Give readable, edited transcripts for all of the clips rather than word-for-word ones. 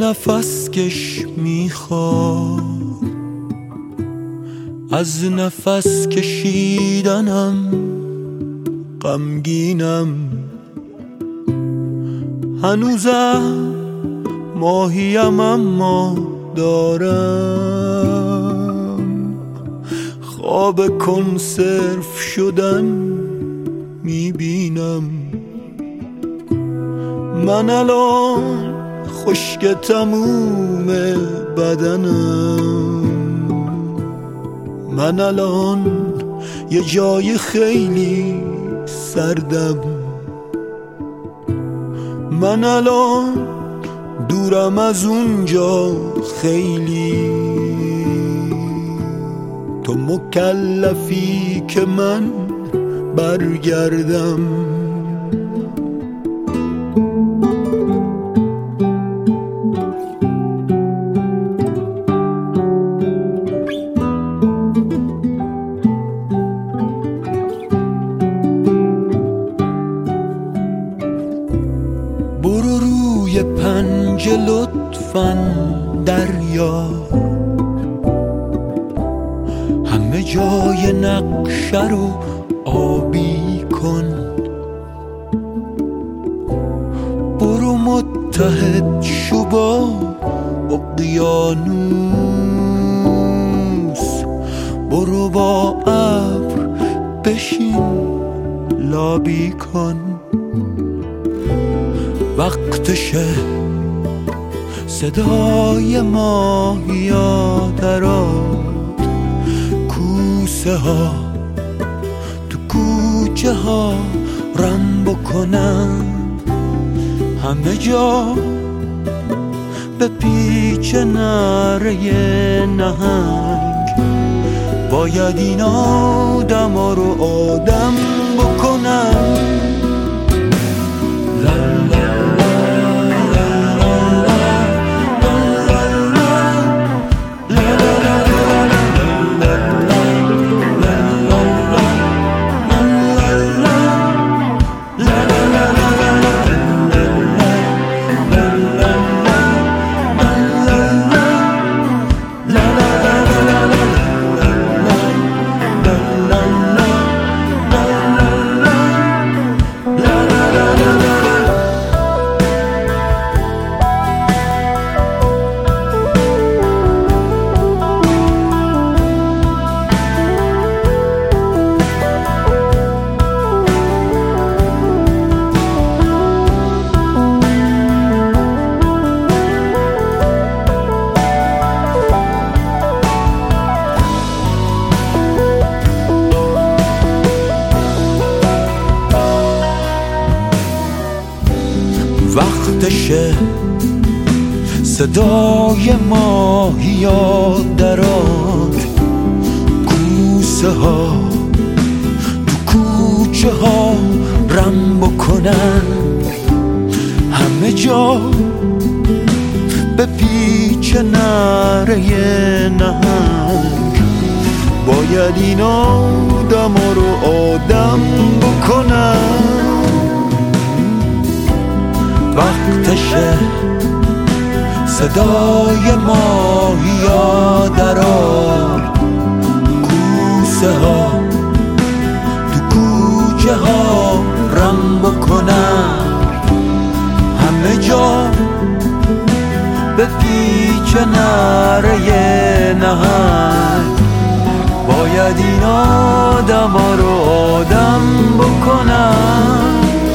نفس کش میخواد، از نفس کشیدنم غمگینم. هنوزم ماهیم اما دارم خواب کنسرو شدن میبینم. من الان خشک تموم بدنم، من الان یه جای خیلی سردم، من الان دورم از اونجا خیلی. تو مکلفی که من برگردم. برو روی پنجه لطفاً دریا، همه جای نقشه رو آبی کن. برو متحد شو با اقیانوس، برو با ابر بشین لابی کن. وقتشه صدای ماهیا دراد، کوسه ها تو کوچه ها رم بکنن. همه جا به پیچ نره نهنگ، باید این آدم ها رو آدم بکنن. وقتشه صدای ماهیا دراد، کوسه ها تو کوچه ها رم بکنن. همه جا به پیچ نره نهنگ، باید این آدم ها رو آدم بکنن. وقتشه صدای ماهیا دراد، کوسه ها تو کوچه ها رم بکنن. همه جا به پیچ نره نهنگ، باید این آدم ها رو آدم بکنن.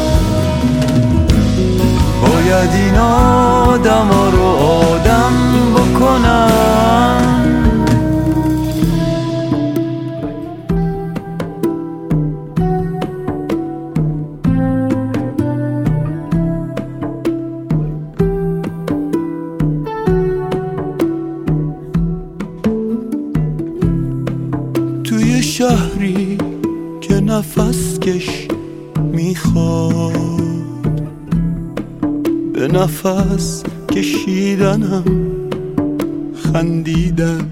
باید این آدم ها رو آدم بکنن. توی شهری که نفس کش میخواد، به نفس کشیدنم خندیدم.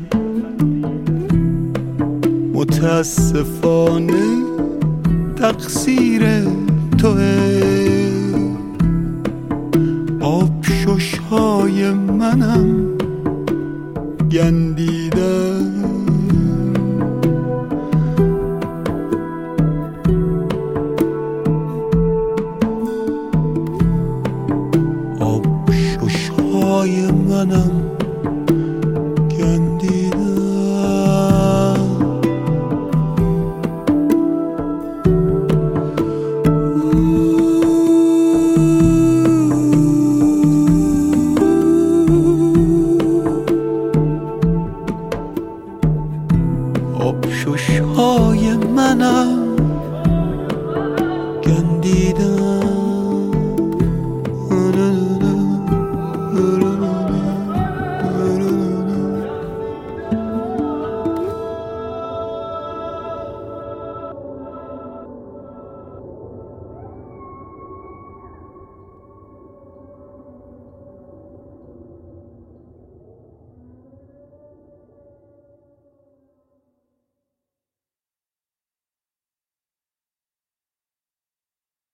متاسفانه تقصیر توه، آبشش‌های های منم گندیدم. آبشوش‌های منم گندیدم. آبشوش‌های منم گندیدم.